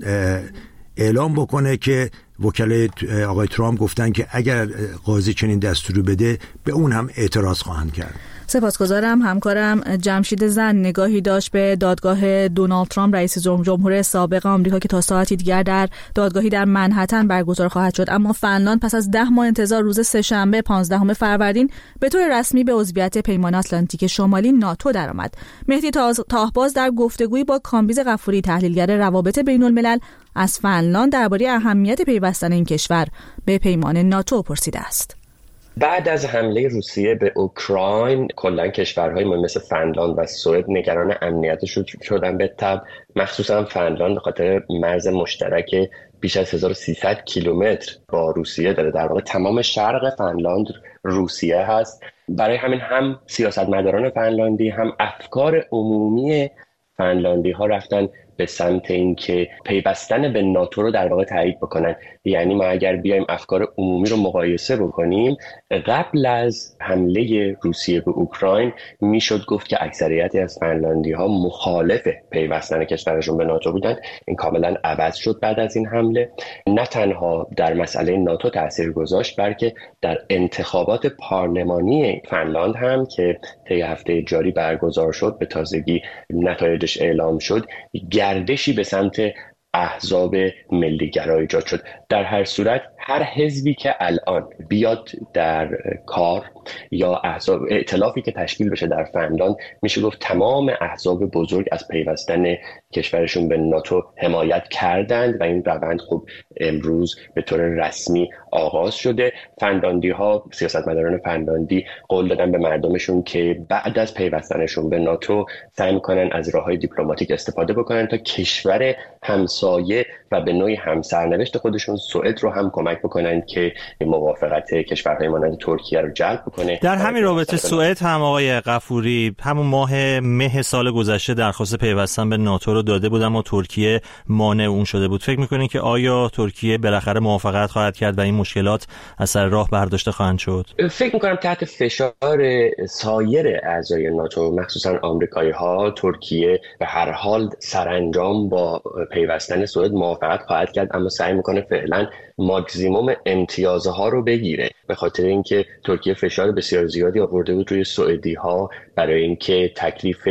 [SPEAKER 18] اعلام بکنه که وکلای آقای ترامپ گفتن که اگر قاضی چنین دستوری بده به اون هم اعتراض خواهند کرد.
[SPEAKER 1] سپاسگزارم. همکارم جمشید زن نگاهی داشت به دادگاه دونالد ترامپ رئیس جمهور سابق آمریکا که تا ساعتی دیگر در دادگاهی در منهتن برگزار خواهد شد. اما فنلاند پس از 10 ماه انتظار روز سه‌شنبه 15 فروردین به طور رسمی به عضویت پیمان آتلانتیک شمالی ناتو درآمد. مهدی تاهباز در گفتگویی با کامبیز غفوری تحلیلگر روابط بین‌الملل از فنلاند درباره اهمیت پیوستن این کشور به پیمان ناتو پرسیده است.
[SPEAKER 19] بعد از حمله روسیه به اوکراین کلا کشورهای مثل فنلاند و سوئد نگران امنیتش شدن، به تبع مخصوصا فنلاند به خاطر مرز مشترک بیش از 1300 کیلومتر با روسیه داره. در واقع تمام شرق فنلاند روسیه هست. برای همین هم سیاستمداران فنلاندی هم افکار عمومی فنلاندی ها رفتن به سمت اینکه پیوستن به ناتو رو در واقع تایید بکنن. یعنی ما اگر بیایم افکار عمومی رو مقایسه بکنیم، قبل از حمله روسیه به اوکراین میشد گفت که اکثریتی از فنلاندی ها مخالف پیوستن کشورشون به ناتو بودن. این کاملا عوض شد بعد از این حمله. نه تنها در مسئله ناتو تاثیر گذاشت، بلکه در انتخابات پارلمانی فنلاند هم که طی هفته جاری برگزار شد، به تازگی نتایجش اعلام شد، گردشی به سمت احزاب ملی‌گرا ایجاد شد. در هر صورت هر حزبی که الان بیاد در کار یا احزاب ائتلافی که تشکیل بشه در فنلاند، میشه گفت تمام احزاب بزرگ از پیوستن کشورشون به ناتو حمایت کردند و این روند خب امروز به طور رسمی آغاز شده. فنلاندی ها، سیاستمداران فنلاندی قول دادن به مردمشون که بعد از پیوستنشون به ناتو سعی میکنن از راههای دیپلماتیک استفاده بکنن تا کشور همسایه و به نوعی همسرنوشت خودشون سوئد رو هم کمک بکنن که موافقت کشورهای مانند ترکیه رو جلب بکنه.
[SPEAKER 20] در همین رابطه سوئد هم آقای غفوری همون مه سال گذشته درخواست پیوستن به ناتو رو داده بود، اما ترکیه مانع اون شده بود. فکر می‌کنین که آیا ترکیه بالاخره موافقت خواهد کرد و این مشکلات از سر راه برداشته خواهند شد؟
[SPEAKER 19] فکر می‌کنم تحت فشار سایر اعضای ناتو، مخصوصا آمریکایی‌ها، ترکیه به هر حال سرانجام با پیوستن سوئد موافقت خواهد کرد، اما سعی می‌کنه فعلا ماکسیموم امتیازها رو بگیره، به خاطر اینکه ترکیه فشار بسیار زیادی آورده بود روی سوئدی‌ها برای اینکه تکلیف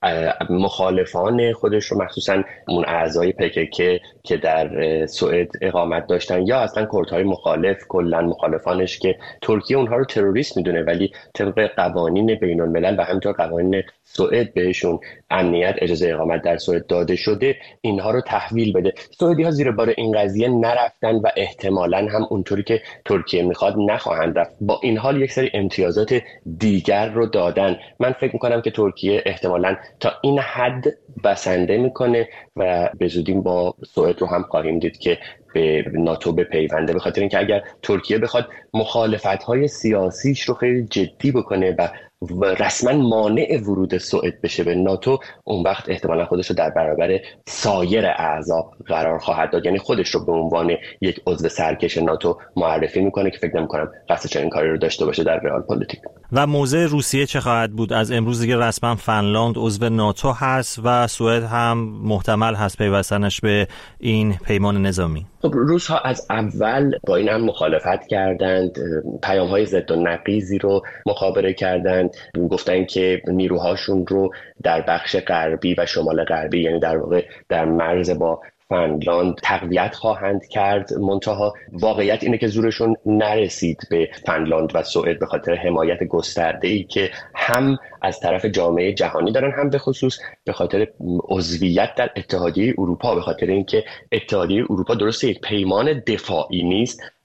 [SPEAKER 19] مخالفان خودش رو، مخصوصا اون اعضای PKK که در سوئد اقامت داشتن یا اصلا کردهای مخالف، کلا مخالفانش که ترکیه اونها رو تروریست میدونه ولی طبق قوانین بین الملل و همینطور قوانین سوئد بهشون امنیت، اجازه اقامت در سوئد داده شده، اینها رو تحویل بده. سوئدی‌ها زیر بار این قضیه نرفتن و احتمالاً هم اونطوری که ترکیه میخواد نخواهند رفت. با این حال یک سری امتیازات دیگر رو دادن. من فکر میکنم که ترکیه احتمالاً تا این حد بسنده میکنه و به زودی با سوئد رو هم خواهیم دید که به ناتو بپیونده، به خاطر اینکه اگر ترکیه بخواد مخالفت‌های سیاسیش رو خیلی جدی بکنه و رسما مانع ورود سوئد بشه به ناتو، اون وقت احتمالا خودش رو در برابر سایر اعضا قرار خواهد داد. یعنی خودش رو به عنوان یک عضو سرکش ناتو معرفی میکنه که فکر نمی‌کنم قصد چنین کاری رو داشته باشه در رئال پلیتیک.
[SPEAKER 20] و موضع روسیه چه خواهد بود؟ از امروز دیگه رسما فنلاند عضو ناتو هست و سوئد هم محتمل هست پیوستنش به این پیمان نظامی.
[SPEAKER 19] خب روس ها از اول با این هم مخالفت کردند، پیام‌های ضد و نقیضی رو مخابره کردند، گفتن که نیروهاشون رو در بخش غربی و شمال غربی، یعنی در واقع در مرز با فنلاند تقویت خواهند کرد. منتها واقعیت اینه که زورشون نرسید به فنلاند و سوئد به خاطر حمایت گسترده‌ای که هم از طرف جامعه جهانی دارن، هم به خصوص به خاطر عضویت در اتحادیه اروپا، به خاطر اینکه اتحادیه اروپا درسته یک پیمان دفاعی نیست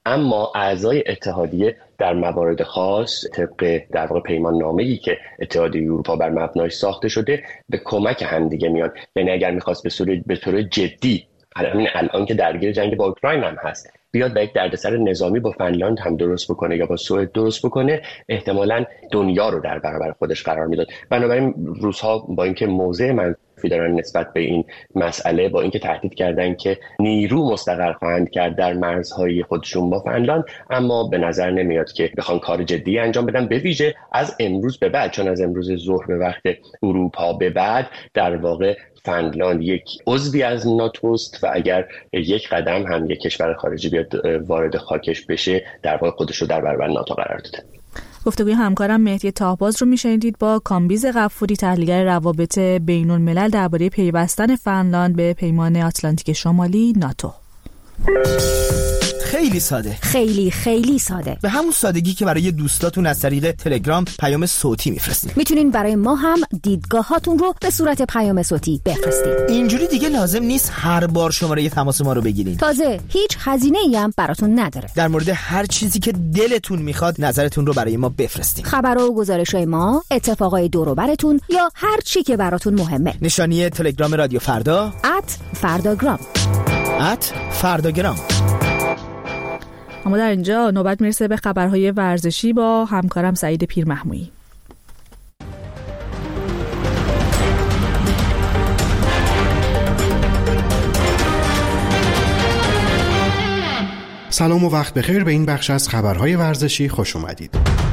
[SPEAKER 19] اما اعضای اتحادیه در موارد خاص طبق در واقع پیمان نامه‌ای که اتحادیه اروپا بر مبنایش ساخته شده به کمک همدیگه میان. یعنی اگر می‌خواست به طور جدی الان که درگیر جنگ با اوکراین هم هست بیاد و یک دردسر نظامی با فنلاند هم درست بکنه یا با سوئد درست بکنه، احتمالاً دنیا رو در برابر خودش قرار میداد. بنابراین روس‌ها با اینکه موضع منفی دارن نسبت به این مسئله، با اینکه تهدید کردن که نیرو مستقر خواهند کرد در مرزهای خودشون با فنلاند، اما به نظر نمیاد که بخوان کار جدی انجام بدن، به ویژه از امروز به بعد، چون از امروز ظهر به وقت اروپا به بعد در واقع فنلاند یک عضوی از ناتوست و اگر یک قدم هم یک کشور خارجی بیاد وارد خاکش بشه در واقع خودش رو در برابر ناتو قرار داده.
[SPEAKER 1] گفتگوی همکارم مهدی تاهباز رو میشنیدید با کامبیز غفوری، تحلیلگر روابط بین الملل، درباره پیوستن فنلاند به پیمان آتلانتیک شمالی ناتو.
[SPEAKER 21] خیلی ساده، خیلی ساده، به همون سادگی که برای دوستاتون از طریق تلگرام پیام صوتی میفرستین.
[SPEAKER 22] میتونین برای ما هم دیدگاهاتون رو به صورت پیام صوتی بفرستین.
[SPEAKER 21] اینجوری دیگه لازم نیست هر بار شماره تماس ما رو بگیرین.
[SPEAKER 22] تازه هیچ هزینه‌ای هم براتون نداره.
[SPEAKER 21] در مورد هر چیزی که دلتون میخواد نظرتون رو برای ما بفرستین.
[SPEAKER 22] خبرها و گزارش‌های ما، اتفاقای دور و براتون یا هر چی که براتون مهمه.
[SPEAKER 21] نشانی تلگرام رادیو فردا
[SPEAKER 22] @فرداگرام.
[SPEAKER 21] @فرداگرام.
[SPEAKER 1] اما در اینجا نوبت میرسه به خبرهای ورزشی با همکارم سعید پیرمحمودی.
[SPEAKER 23] سلام و وقت بخیر، به این بخش از خبرهای ورزشی خوش اومدید.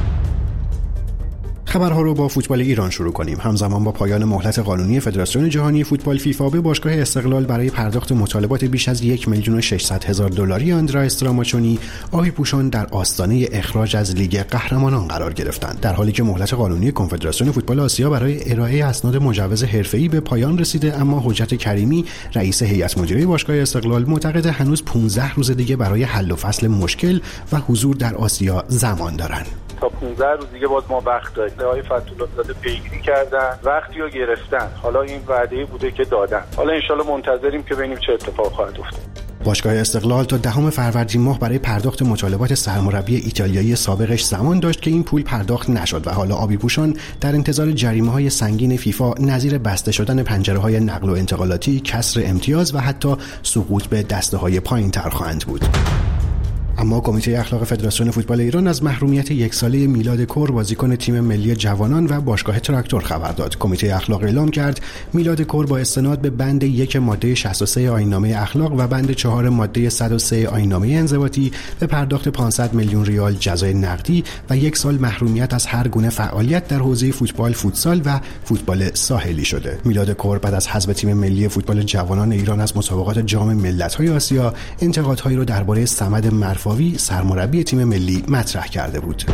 [SPEAKER 23] خبرها رو با فوتبال ایران شروع کنیم. همزمان با پایان مهلت قانونی فدراسیون جهانی فوتبال فیفا به باشگاه استقلال برای پرداخت مطالبات بیش از 1,600,000 دلاری آندرا استراماچونی، آبی پوشان در آستانه اخراج از لیگ قهرمانان قرار گرفتند. در حالی که مهلت قانونی کنفدراسیون فوتبال آسیا برای ارائه اسناد مجوز حرفه‌ای به پایان رسیده، اما حجت کریمی رئیس هیئت مدیره باشگاه استقلال معتقد هنوز 15 روز دیگه برای حل و فصل مشکل و حضور در آسیا زمان دارند.
[SPEAKER 24] تا 15 روز دیگه باز ما وقت داریم. آقای فتح‌الله پیگیری کردن، وقتی رو گرفتن، حالا این وعده بوده که دادن، حالا انشالله منتظریم که ببینیم چه اتفاق خواهد افتاد.
[SPEAKER 23] باشگاه استقلال تا 10 فروردین ماه برای پرداخت مطالبات سرمربی ایتالیایی سابقش زمان داشت که این پول پرداخت نشد و حالا آبی پوشان در انتظار جریمه‌های سنگین فیفا نظیر بسته شدن پنجره‌های نقل و انتقالاتی، کسر امتیاز و حتی سقوط به دسته‌های پایین‌تر خواهند بود. اما کمیته اخلاق فدراسیون فوتبال ایران از محرومیت 1 ساله میلاد کور، بازیکن تیم ملی جوانان و باشگاه تراکتور خبر داد. کمیته اخلاق اعلام کرد میلاد کور با استناد به بند 1 ماده 63 آیین‌نامه اخلاق و بند 4 ماده 103 آیین‌نامه انضباطی به پرداخت 500 میلیون ریال جزای نقدی و 1 سال محرومیت از هر گونه فعالیت در حوزه فوتبال، فوتسال و فوتبال ساحلی شده. میلاد کور بعد از حذف تیم ملی فوتبال جوانان ایران از مسابقات جام ملت‌های آسیا، انتقادهایی را درباره صمد سرمربی تیم ملی مطرح کرده بود.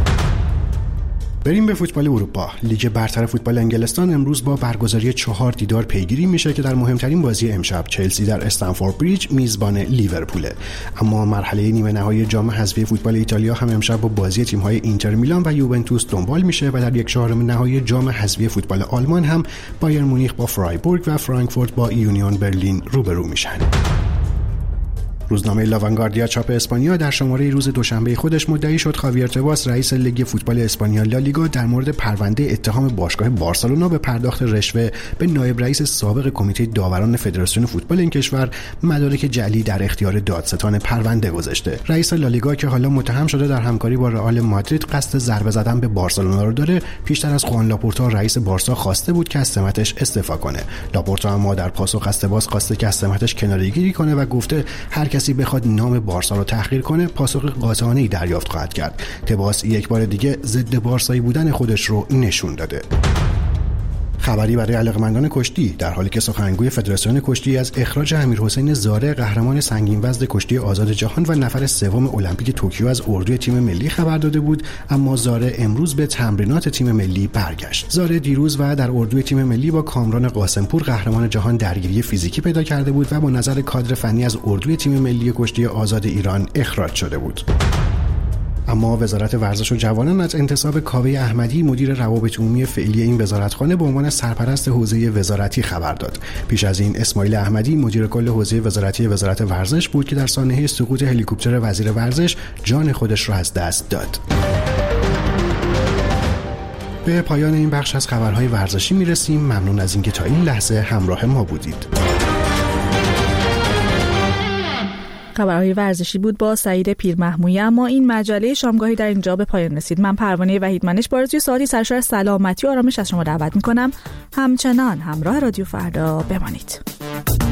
[SPEAKER 23] بریم به فوتبال اروپا. لیگ برتر فوتبال انگلستان امروز با برگزاری 4 دیدار پیگیری میشه که در مهمترین بازی امشب چلسی در استنفورد بریج میزبان لیورپوله. اما مرحله نیمه نهایی جام حذفی فوتبال ایتالیا هم امشب با بازی تیم‌های اینتر میلان و یوونتوس دنبال میشه و در 1/4 نهایی جام حذفی فوتبال آلمان هم بایر مونیخ با فرایبورگ و فرانکفورت با یونیون برلین روبرو میشن. روزنامه لاوانگاردیا چاپ اسپانیا در شماره روز دوشنبه خودش مدعی شد خاویر تباس، رئیس لیگ فوتبال اسپانیا لالیگا، در مورد پرونده اتهام باشگاه بارسلونا به پرداخت رشوه به نایب رئیس سابق کمیته داوران فدراسیون فوتبال این کشور مدارک جعلی در اختیار دادستان پرونده گذاشته. رئیس لالیگا که حالا متهم شده در همکاری با رئال مادرید قصد ضربه زدن به بارسلونا رو داره، پیشتر از خوان لاپورتا رئیس بارسا خواسته بود که از سمتش استعفا کنه. لاپورتا اما در پاسخ از تباس خواسته که از سمتش کناره‌گیری کنه و گفته هر کسی بخواد نام بارسا رو تحقیر کنه پاسخ قاطعانه‌ای دریافت خواهد کرد. تباس یک بار دیگه ضد بارسایی بودن خودش رو نشون داده. خبری برای علاقه‌مندان کشتی. در حالی که سخنگوی فدراسیون کشتی از اخراج امیرحسین زاره، قهرمان سنگین وزن کشتی آزاد جهان و نفر سوم المپیک توکیو از اردوی تیم ملی خبر داده بود، اما زاره امروز به تمرینات تیم ملی برگشت. زاره دیروز و در اردوی تیم ملی با کامران قاسمپور قهرمان جهان درگیری فیزیکی پیدا کرده بود و با نظر کادر فنی از اردوی تیم ملی کشتی آزاد ایران اخراج شده بود. اما وزارت ورزش و جوانان از انتصاب کاوه احمدی مدیر روابط عمومی فعلی این وزارتخانه به عنوان سرپرست حوزه وزارتی خبر داد. پیش از این اسماعیل احمدی مدیر کل حوزه وزارتی وزارت ورزش بود که در سانحه سقوط هلیکوپتر وزیر ورزش جان خودش را از دست داد. به پایان این بخش از خبرهای ورزشی میرسیم. ممنون از اینکه تا این لحظه همراه ما بودید.
[SPEAKER 1] خبرهای ورزشی بود با سعید پیرمحمودی. اما این مجله شامگاهی در اینجا به پایان رسید. من پروانه وحیدمنش با آرزوی ساعتی سرشار از سلامتی و آرامش از شما دعوت میکنم همچنان همراه رادیو فردا بمانید.